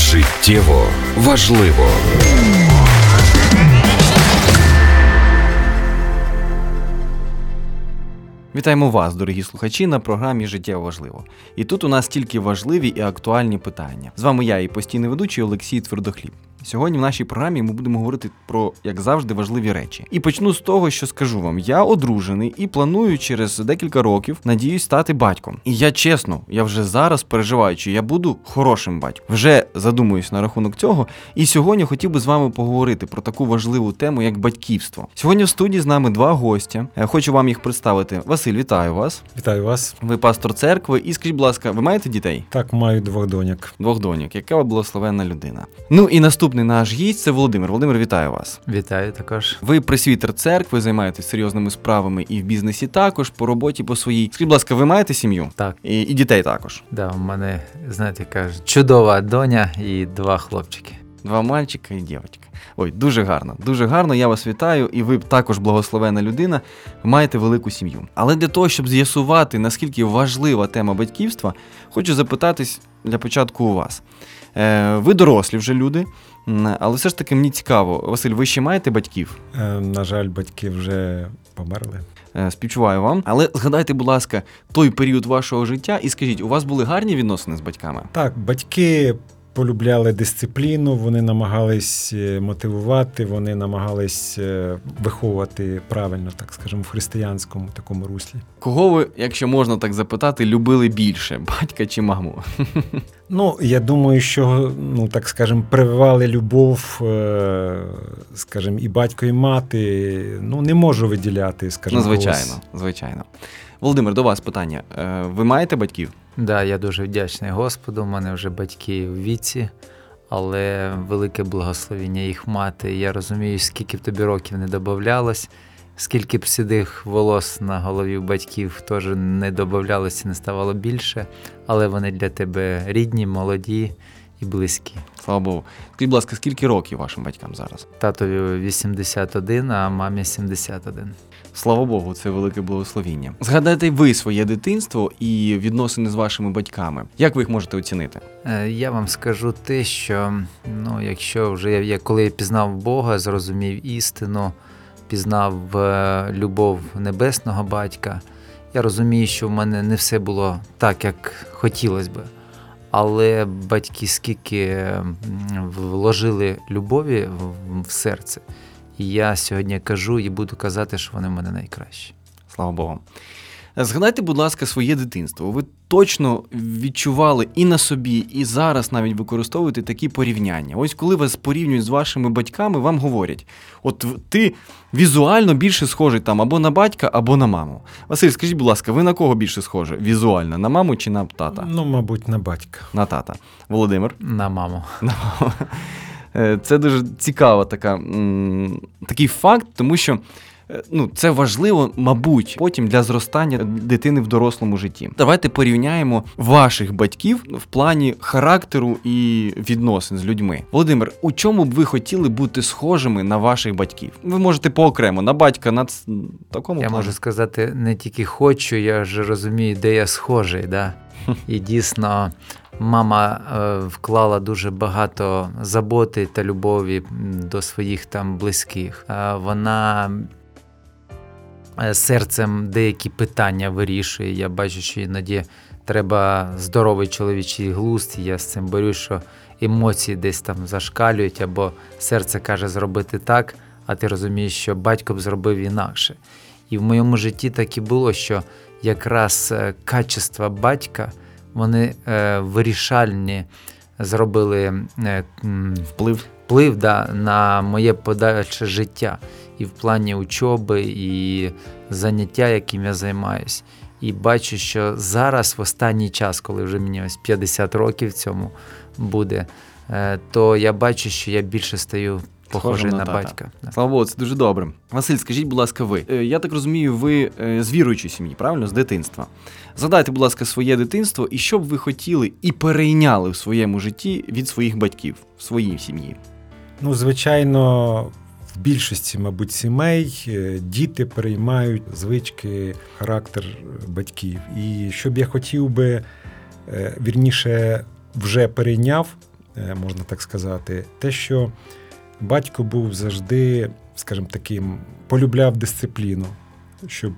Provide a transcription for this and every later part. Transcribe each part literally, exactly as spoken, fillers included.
Життєво важливо. Вітаємо вас, дорогі слухачі, на програмі «Життєво важливо». І тут у нас тільки важливі і актуальні питання. З вами я і постійний ведучий Олексій Твердохліб. Сьогодні в нашій програмі ми будемо говорити про, як завжди, важливі речі. І почну з того, що скажу вам. Я одружений і планую через декілька років, надіюсь, стати батьком. І я чесно, я вже зараз переживаю, чи я буду хорошим батьком. Вже задумуюсь на рахунок цього. І сьогодні хотів би з вами поговорити про таку важливу тему, як батьківство. Сьогодні в студії з нами два гостя. Хочу вам їх представити. Василь, вітаю вас. Вітаю вас. Ви пастор церкви. І скажіть, будь ласка, ви маєте дітей? Так, маю двох доньок. Двох доньок. Яка ви благословенна людина. Ну і наступний наш гість – це Володимир. Володимир, вітаю вас. Вітаю також. Ви пресвітер церкви, займаєтесь серйозними справами і в бізнесі також, по роботі по своїй. Скажіть, будь ласка, ви маєте сім'ю? Так. І, і дітей також? Да, у мене, знаєте, кажуть, чудова доня і два хлопчики. Два мальчика і дівчинка. Ой, дуже гарно, дуже гарно, я вас вітаю, і ви також благословена людина, маєте велику сім'ю. Але для того, щоб з'ясувати, наскільки важлива тема батьківства, хочу запитатись для початку у вас. Е, ви дорослі вже люди, але все ж таки мені цікаво, Василь, ви ще маєте батьків? Е, на жаль, батьки вже померли. Е, співчуваю вам, але згадайте, будь ласка, той період вашого життя і скажіть, у вас були гарні відносини з батьками? Так, батьки полюбляли дисципліну, вони намагались мотивувати, вони намагались виховувати правильно, так скажемо, в християнському такому руслі. Кого ви, якщо можна так запитати, любили більше, батька чи маму? Ну, я думаю, що, ну, так скажемо, прививали любов, скажімо, і батько, і мати, ну, не можу виділяти, скажімо, ну, звичайно, когось. звичайно. Володимир, до вас питання. Ви маєте батьків? Так, да, я дуже вдячний Господу, у мене вже батьки в віці, але велике благословення їх мати. Я розумію, скільки б тобі років не додавалось, скільки б сідих волос на голові у батьків теж не додавалося, не ставало більше, але вони для тебе рідні, молоді і близькі. Слава Богу. Скажіть, будь ласка, скільки років вашим батькам зараз? Татові вісімдесят один, а мамі сімдесят один. Слава Богу, це велике благословіння. Згадайте ви своє дитинство і відносини з вашими батьками. Як ви їх можете оцінити? Я вам скажу те, що, ну, якщо вже я, я коли я пізнав Бога, зрозумів істину, пізнав любов небесного батька, я розумію, що в мене не все було так, як хотілося би. Але батьки скільки вложили любові в серце, і я сьогодні кажу і буду казати, що вони в мене найкращі. Слава Богу. Згадайте, будь ласка, своє дитинство. Ви точно відчували і на собі, і зараз навіть використовуєте такі порівняння. Ось коли вас порівнюють з вашими батьками, вам говорять, от ти візуально більше схожий там або на батька, або на маму. Василь, скажіть, будь ласка, ви на кого більше схожі? Візуально, на маму чи на тата? Ну, мабуть, на батька. На тата. Володимир? На маму. На маму. Це дуже цікаво така, м, такий факт, тому що ну, це важливо, мабуть, потім для зростання дитини в дорослому житті. Давайте порівняємо ваших батьків в плані характеру і відносин з людьми. Володимир, у чому б ви хотіли бути схожими на ваших батьків? Ви можете поокремо, на батька, на такому Я плані. можу сказати, не тільки хочу, я вже розумію, де я схожий, да? І дійсно, мама е, вклала дуже багато заботи та любові до своїх там близьких. Е, вона серцем деякі питання вирішує. Я бачу, що іноді треба здоровий чоловічий глузд. Я з цим борюсь, що емоції десь там зашкалюють, або серце каже зробити так, а ти розумієш, що батько б зробив інакше. І в моєму житті так і було, що якраз качества батька, вони е, вирішальні зробили е, вплив, вплив да, на моє подальше життя. І в плані учоби, і заняття, яким я займаюсь. І бачу, що зараз, в останній час, коли вже мені ось п'ятдесят років цьому буде, то я бачу, що я більше стаю похожий на, на батька. Слава Богу, це дуже добре. Василь, скажіть, будь ласка, ви. Я так розумію, ви з віруючої сім'ї, правильно? З дитинства. Згадайте, будь ласка, своє дитинство і що б ви хотіли і перейняли в своєму житті від своїх батьків, в своїй сім'ї? Ну, звичайно, в більшості, мабуть, сімей діти переймають звички, характер батьків. І що б я хотів би, вірніше, вже перейняв можна так сказати. Те, що батько був завжди, скажімо таким, полюбляв дисципліну, щоб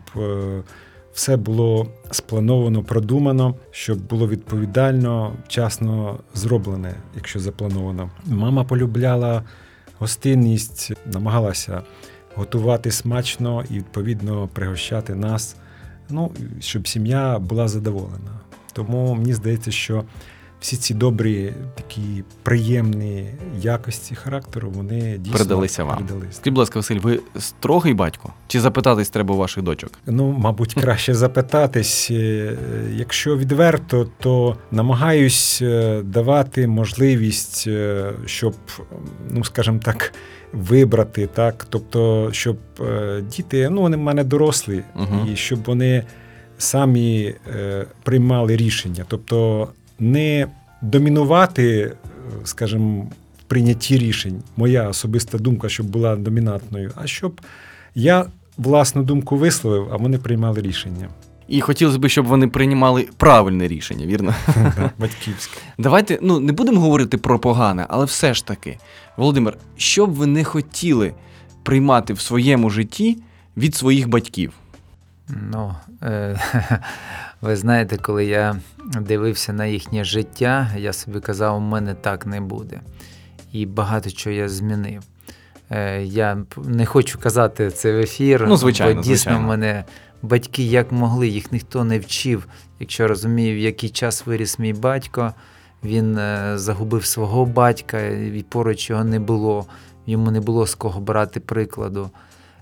все було сплановано, продумано, щоб було відповідально, вчасно зроблене, якщо заплановано. Мама полюбляла гостинність, намагалася готувати смачно і, відповідно, пригощати нас, ну, щоб сім'я була задоволена. Тому мені здається, що всі ці добрі, такі приємні якості характеру, вони дійсно передалися вам. передалися. Скажіть, будь ласка, Василь, ви строгий батько? Чи запитатись треба у ваших дочок? Ну, мабуть, краще запитатись. Якщо відверто, то намагаюсь давати можливість, щоб, ну, скажімо так, вибрати, так, тобто, щоб діти, ну, вони в мене дорослі, Угу. і щоб вони самі приймали рішення. Тобто, не домінувати, скажімо, в прийнятті рішень, моя особиста думка, щоб була домінантною, а щоб я власну думку висловив, а вони приймали рішення. І хотілося б, щоб вони приймали правильне рішення, вірно? Батьківське. Давайте, ну, не будемо говорити про погане, але все ж таки, Володимир, що б ви не хотіли приймати в своєму житті від своїх батьків? Ну, е- ви знаєте, коли я дивився на їхнє життя, я собі казав, у мене так не буде. І багато чого я змінив. Е- я не хочу казати це в ефір, Ну, звичайно, бо дійсно звичайно. в мене батьки як могли, їх ніхто не вчив. Якщо розумію, в який час виріс мій батько, він е- загубив свого батька, і поруч його не було, йому не було з кого брати прикладу.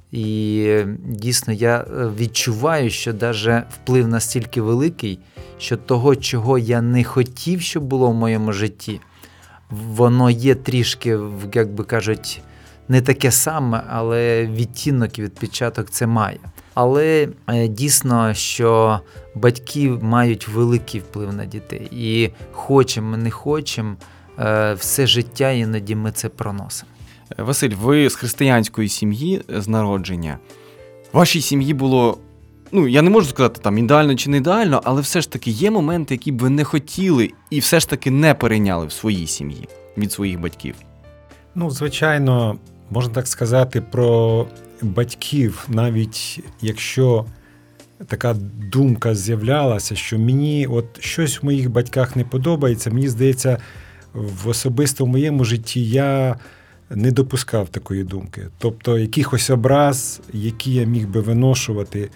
І дійсно я відчуваю, що навіть вплив настільки великий, що того, чого я не хотів, щоб було в моєму житті, воно є трішки, як би кажуть, не таке саме, але відтінок і відпечаток це має. Але дійсно, що батьки мають великий вплив на дітей. І хочемо, не хочемо, все життя іноді ми це проносимо. Василь, ви з християнської сім'ї, з народження. В вашій сім'ї було, ну, я не можу сказати, там, ідеально чи не ідеально, але все ж таки є моменти, які б ви не хотіли і все ж таки не перейняли в своїй сім'ї від своїх батьків. Ну, звичайно, можна так сказати про батьків, навіть якщо така думка з'являлася, що мені от щось в моїх батьках не подобається, мені здається, в особисто в моєму житті я не допускав такої думки. Тобто якихось образ, які я міг би виношувати,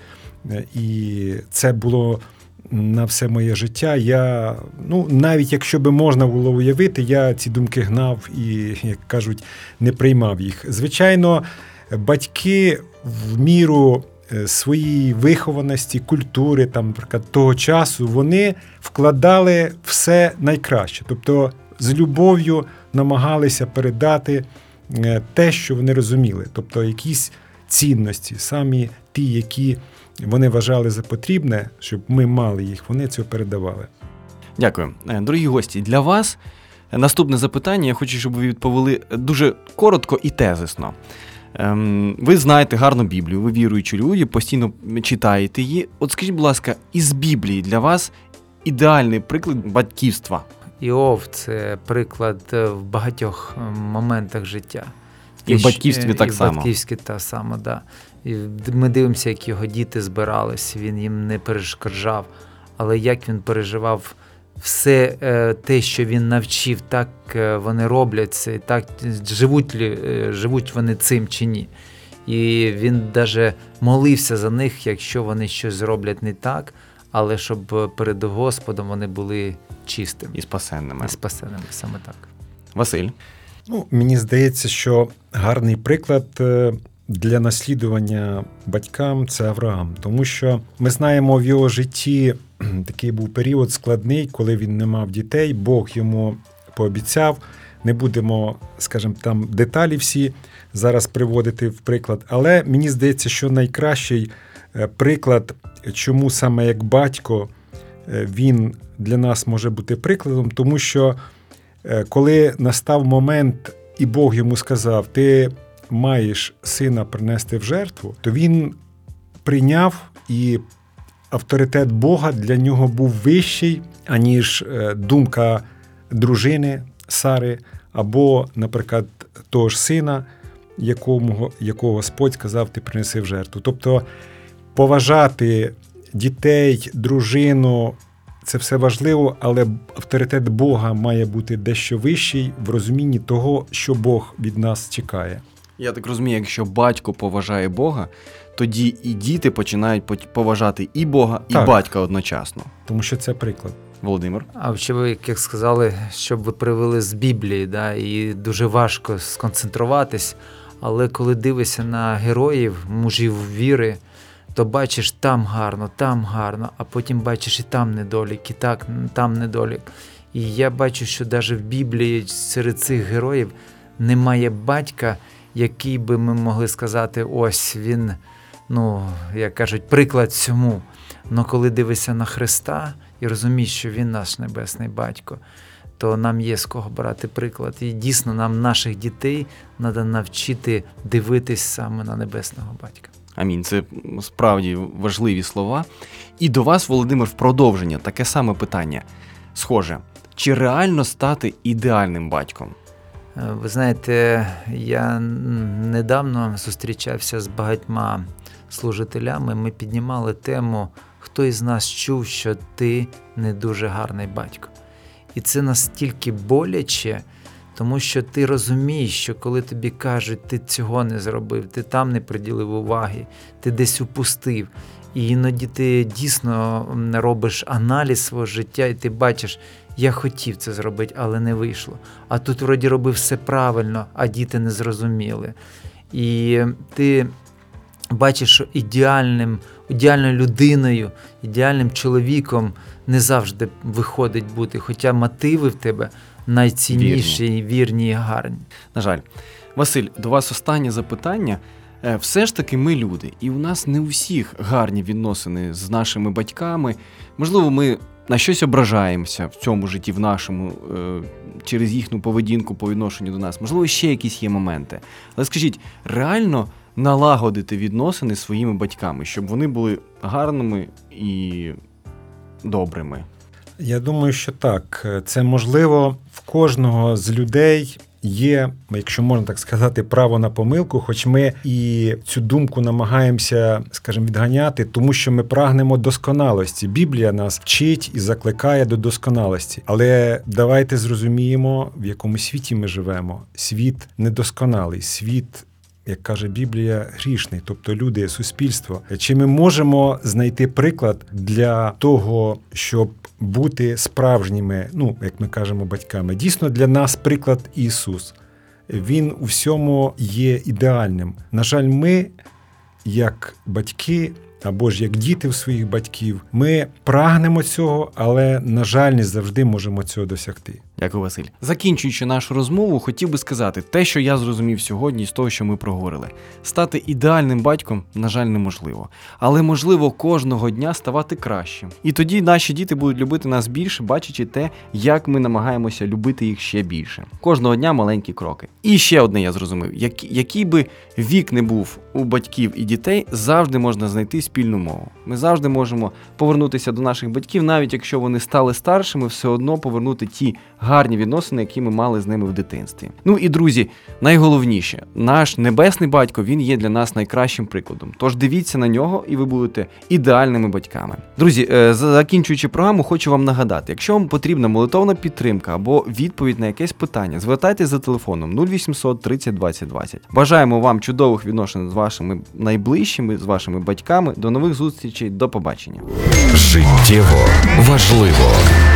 і це було на все моє життя. Я, ну, навіть якщо би можна було уявити, я ці думки гнав і, як кажуть, не приймав їх. Звичайно, батьки в міру своєї вихованості, культури, там, наприклад, того часу, вони вкладали все найкраще. Тобто з любов'ю намагалися передати те, що вони розуміли. Тобто якісь цінності, самі ті, які вони вважали за потрібне, щоб ми мали їх, вони цього передавали. Дякую. Дорогі гості, для вас наступне запитання. Я хочу, щоб ви відповіли дуже коротко і тезисно. Ви знаєте гарно Біблію, ви віруючі люди, постійно читаєте її. От скажіть, будь ласка, із Біблії для вас ідеальний приклад батьківства? Іов – це приклад в багатьох моментах життя. І в батьківстві так само. І в батьківстві так само, так. І ми дивимося, як його діти збирались, він їм не перешкоджав, але як він переживав все те, що він навчив, так вони роблять це, так живуть, живуть вони цим чи ні. І він навіть молився за них, якщо вони щось зроблять не так, але щоб перед Господом вони були чистими. І спасенними. І спасеними, саме так. Василь? Ну, мені здається, що гарний приклад для наслідування батькам – це Авраам. Тому що ми знаємо, в його житті такий був період складний, коли він не мав дітей, Бог йому пообіцяв. Не будемо, скажімо, там деталі всі зараз приводити в приклад. Але мені здається, що найкращий приклад, чому саме як батько він для нас може бути прикладом, тому що коли настав момент, і Бог йому сказав, ти маєш сина принести в жертву, то він прийняв, і авторитет Бога для нього був вищий, аніж думка дружини, Сари, або, наприклад, того ж сина, якому, якого Господь сказав, ти принеси в жертву. Тобто поважати дітей, дружину, це все важливо, але авторитет Бога має бути дещо вищий в розумінні того, що Бог від нас чекає. Я так розумію, якщо батько поважає Бога, тоді і діти починають поважати і Бога, і так, батька одночасно. Тому що це приклад. Володимир? А ще ви, як сказали, щоб ви привели з Біблії, да, і дуже важко сконцентруватись, але коли дивишся на героїв, мужів віри, то бачиш там гарно, там гарно, а потім бачиш і там недолік, і так, там недолік. І я бачу, що навіть в Біблії серед цих героїв немає батька, який би ми могли сказати, ось він, ну, як кажуть, приклад цьому. Но коли дивишся на Христа і розумієш, що він наш небесний батько, то нам є з кого брати приклад. І дійсно нам наших дітей треба навчити дивитись саме на небесного батька. Амінь. Це справді важливі слова. І до вас, Володимир, в продовження таке саме питання. Схоже, чи реально стати ідеальним батьком? Ви знаєте, я недавно зустрічався з багатьма служителями, ми піднімали тему, хто із нас чув, що ти не дуже гарний батько. І це настільки боляче, тому що ти розумієш, що коли тобі кажуть, ти цього не зробив, ти там не приділив уваги, ти десь упустив. І іноді ти дійсно робиш аналіз свого життя, і ти бачиш, я хотів це зробити, але не вийшло. А тут вроді робив все правильно, а діти не зрозуміли. І ти бачиш, що ідеальним, ідеальною людиною, ідеальним чоловіком не завжди виходить бути, хоча мотиви в тебе найцінніші, вірні, вірні і гарні. На жаль. Василь, до вас останнє запитання. Все ж таки ми люди, і у нас не у всіх гарні відносини з нашими батьками. Можливо, ми на щось ображаємося в цьому житті, в нашому, через їхню поведінку по відношенню до нас. Можливо, ще якісь є моменти. Але скажіть, реально налагодити відносини зі своїми батьками, щоб вони були гарними і добрими? Я думаю, що так. Це можливо. В кожного з людей є, якщо можна так сказати, право на помилку, хоч ми і цю думку намагаємося, скажімо, відганяти, тому що ми прагнемо досконалості. Біблія нас вчить і закликає до досконалості. Але давайте зрозуміємо, в якому світі ми живемо. Світ недосконалий, світ, як каже Біблія, грішний, тобто люди, суспільство. Чи ми можемо знайти приклад для того, щоб бути справжніми, ну, як ми кажемо, батьками? Дійсно, для нас приклад Ісус. Він у всьому є ідеальним. На жаль, ми, як батьки, або ж як діти в своїх батьків, ми прагнемо цього, але, на жаль, не завжди можемо цього досягти. Дякую, Василь. Закінчуючи нашу розмову, хотів би сказати те, що я зрозумів сьогодні з того, що ми проговорили. Стати ідеальним батьком, на жаль, неможливо. Але можливо кожного дня ставати кращим. І тоді наші діти будуть любити нас більше, бачачи те, як ми намагаємося любити їх ще більше. Кожного дня маленькі кроки. І ще одне я зрозумів. Як, який би вік не був у батьків і дітей, завжди можна знайти спільну мову. Ми завжди можемо повернутися до наших батьків, навіть якщо вони стали старшими, все одно повернути ті гарні відносини, які ми мали з ними в дитинстві. Ну і, друзі, найголовніше, наш небесний батько, він є для нас найкращим прикладом. Тож дивіться на нього, і ви будете ідеальними батьками. Друзі, закінчуючи програму, хочу вам нагадати, якщо вам потрібна молитовна підтримка або відповідь на якесь питання, звертайтеся за телефоном нуль вісімсот тридцять двадцять двадцять. Бажаємо вам чудових відносин з вашими найближчими, з вашими батьками. До нових зустрічей, до побачення. Життєво важливо.